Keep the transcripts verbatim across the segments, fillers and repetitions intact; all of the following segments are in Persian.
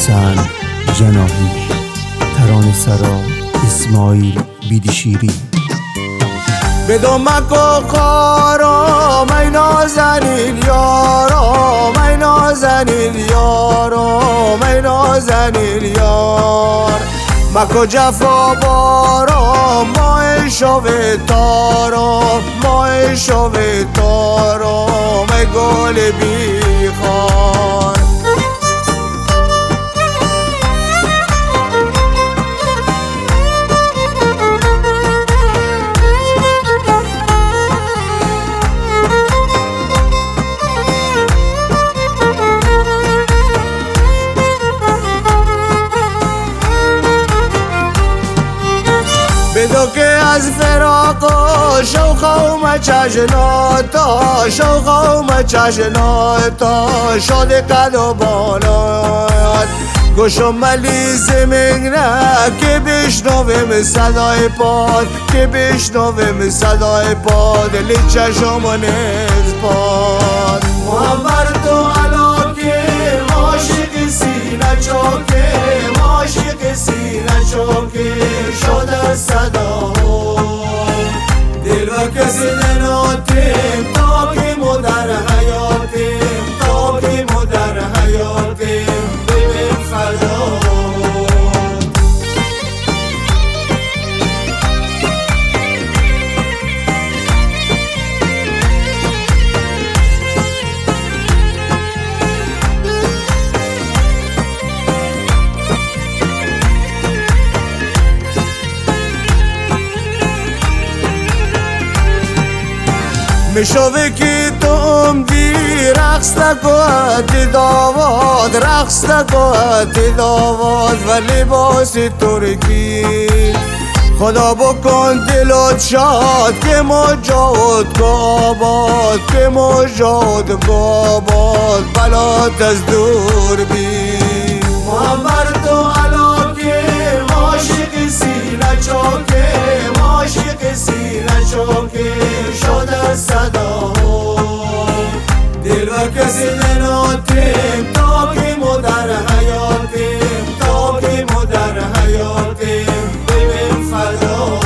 حسن جناحی، ترانه سرا اسماعیل بیدشیری. بدو مکو کارا می نازنین یارا، می نازنین یارا، می نازنین یار. مکو جفا بارا مای شوه تارا، مای شوه تارا، می گل بیخار. بدو که از فراقا شوق و چشناتا، شوق و چشناتا شده قد و بالات. گوشم ملی زمینه که بشنویم صدای پاد، که بشنویم صدای پاد لی چشم و نزباد. محمد تو علاقه عاشق سینه چاکه، عاشق سینه چاکه شده صدا. دل و کسی نناتیم تا که ما در حیاتیم، تا که ما در حیاتیم ببین فردا. میشوه که تو عمدی رقص نکوهتی داواد، رقص نکوهتی داواد و لباس ترکی. خدا بکن دلت شاد که مجاد کو آباد، که مجاد کو آباد بلات از دور بی. محمد تو علاقه عاشق سینه چاکه، عاشق سینه چاکه شده صدا. دل و کسی نناتیم تا که ما در حیاتیم، تا که ما در حیاتیم ببین فردا.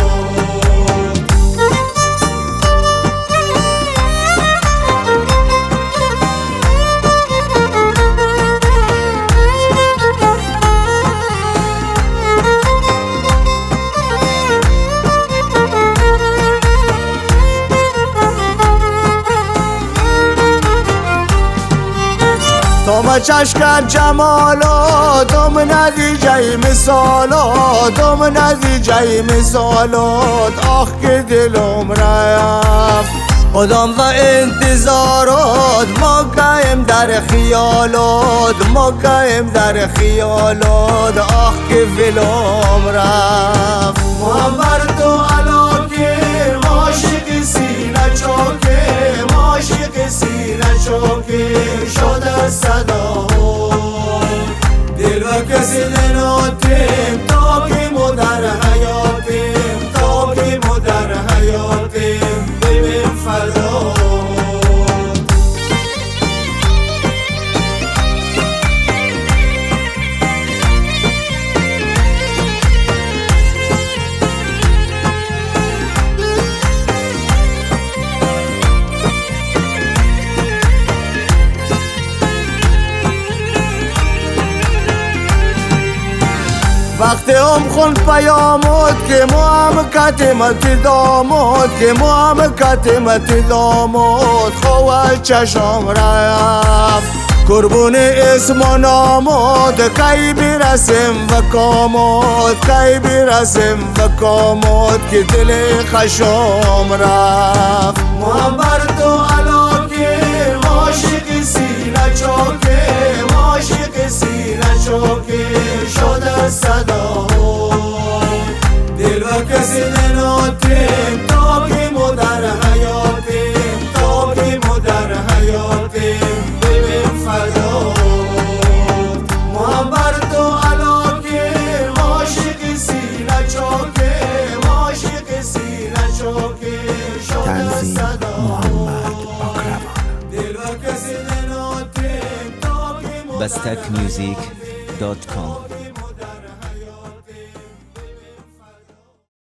دوم چشکت جمالات، دوم نتیجه مثالات، دوم نتیجه مثالات. آخ که دلم رفت خدام و انتظارات، ما قایم در خیالات، ما قایم در خیالات. آخ که ولم رفت. محمد تو علاقه عاشق سینه چاکه، عاشق سینه چاکه شده صدا. دل و کسی نناتیم تا که ما در حیاتیم، تا که ما در حیاتیم ببین فردا. وقتی ام خون پیامد که ما هم کتمت داماد، که ما هم کتمت داماد. خواه چشم رفت قربون اسم و ناماد، کی برسم و کاماد، کی برسم و کاماد که دل خشم رفت. محمد تو علاقه عاشق سینه چاکه، عاشق سینه چاکه شده صدا. دل و کسی نناتیم تا که ما در حیاتیم، تا که ما در حیاتیم ببین فردا. محمد تو علاقه عاشق سینه چاکه، عاشق سینه چاکه شده صدا. محمد اکرمان. دل و کسی نناتیم تا که ما بستک میوزیک دات کام.